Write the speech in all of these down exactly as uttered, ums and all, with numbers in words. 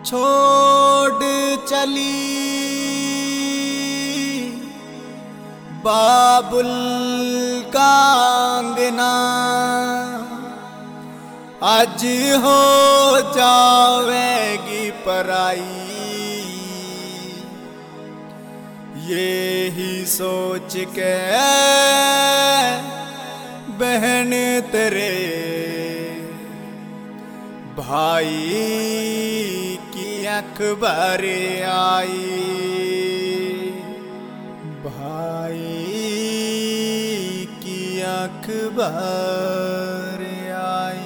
छोड़ चली बाबुल का अंगना, आज हो जावेगी पराई। ये ही सोच के बहन तेरे भाई की अखबार आई, भाई की अखबार आई।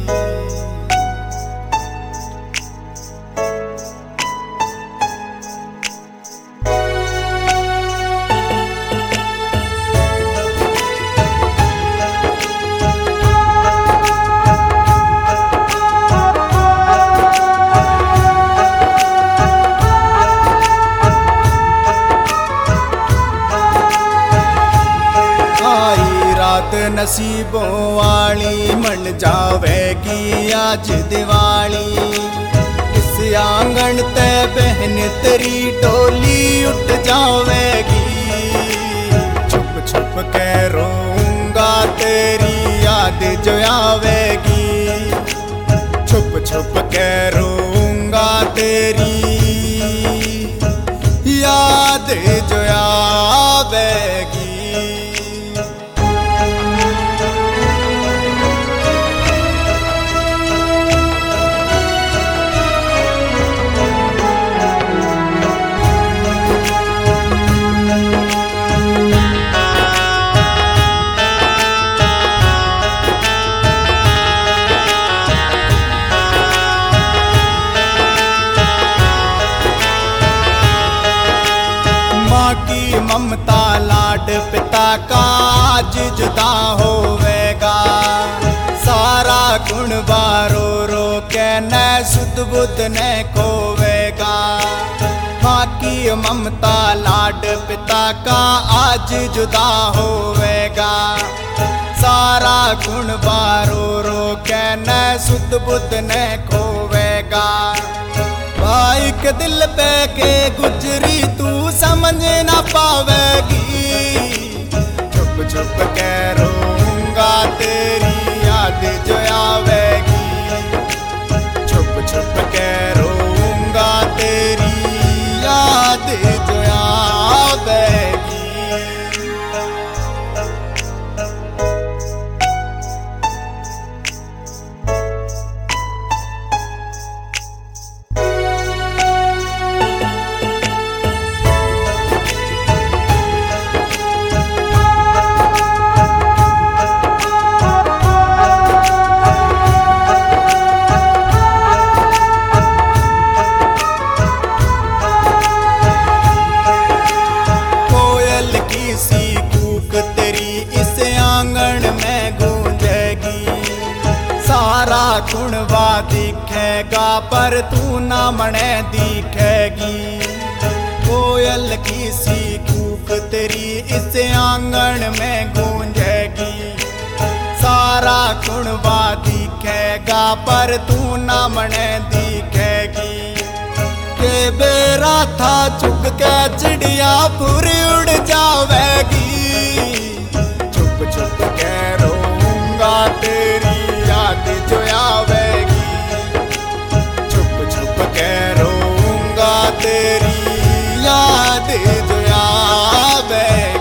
नसीबों वाली मन जावेगी आज दिवाली। इस आंगन ते बहन तेरी डोली उठ जावेगी। छुप छुप के रोऊंगा तेरी याद जो आवेगी। छुप छुप के रोऊंगा तेरी याद जो आवेगी। ममता लाड पिता का आज जुदा होवेगा। सारा गुण बारो रो के न सुध बुध न खोवेगा। माँ की ममता लाड पिता का आज जुदा होवेगा। सारा गुण बारो रो के न सुध बुध न खोवेगा। भाई के दिल पे के गुजरी तू समझ ना पावेगी। छुप छुप के रोऊंगा तेरी याद जो आवेगी। छुप छुप के रोऊंगा तेरी याद जो आवेगी। सारा गुणवा दिखेगा पर तू ना मने दिखेगी। कोयल की सी कूक तेरी इस आंगन में गूंजेगी। सारा गुणवा दिखेगा पर तू ना मने दिखेगी। के बेरा था चुग के चिड़िया पूरी उड़ जावेगी। छुप छुप के रोऊंगा तेरी याद जो आवेगी। छुप छुप के रोऊंगा तेरी याद जो आवेगी।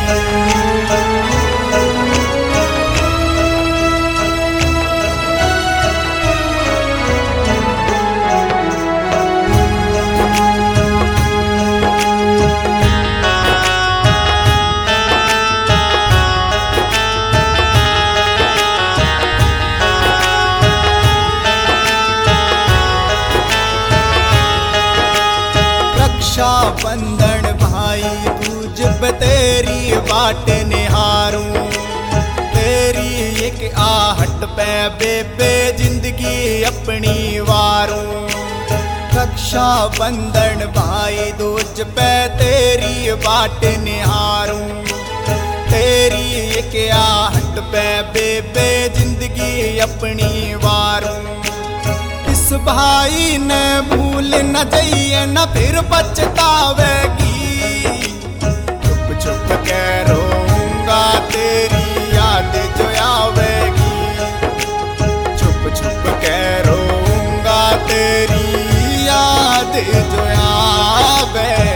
बंधन भाई तुझ पे तेरी बाट निहारूं। तेरी एक आहट पे बेबे जिंदगी अपनी वारूं। रक्षा बंधन भाई तुझ पे तेरी बाट निहारूं। तेरी एक आहट पे बेबे जिंदगी अपनी वारूं। इस उस भाई ने भूल न जाइए न फिर पछतावेगी। चुप चुप के रोऊंगा तेरी याद जो आवेगी। चुप चुप के रोऊंगा तेरी याद जो आवेगी।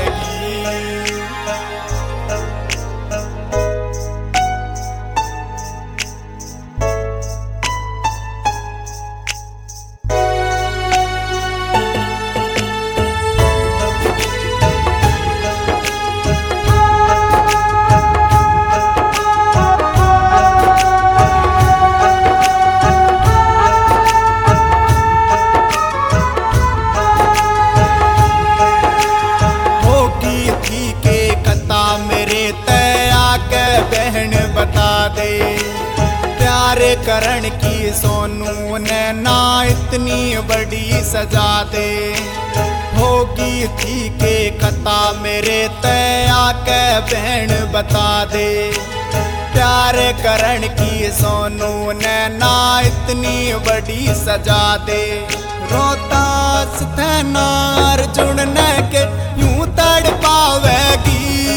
बहन बता दे प्यार करण की सोनू ने ना इतनी बड़ी सजा दे। होगी थी के कथा मेरे तय आके बहन बता दे प्यार करण की सोनू ने ना इतनी बड़ी सजा दे। रोता थे ना अर्जुन ने के यूं तड़ पावेगी।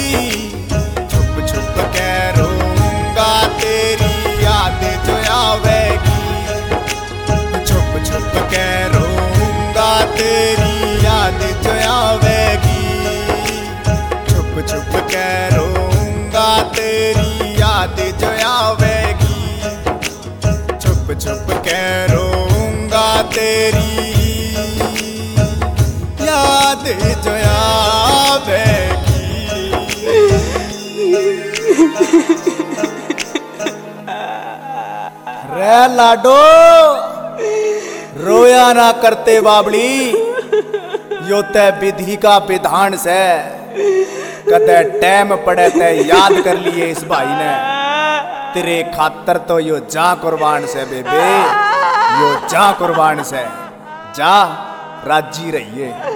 तेरी याद जो आवेगी। छुप छुप के रोऊंगा तेरी याद जो आवेगी। छुप छुप के रोऊंगा तेरी याद जो आवेगी। छुप छुप के रोऊंगा तेरी याद जो आवेगी। रे लाडो रोया ना करते बाबड़ी। यो ते विधि का विधान से कदे टैम पड़े ते याद कर लिए इस भाई ने। तेरे खातर तो यो जा कुर्बान से बेबे। यो जा कुर्बान से जा राजी रहिए।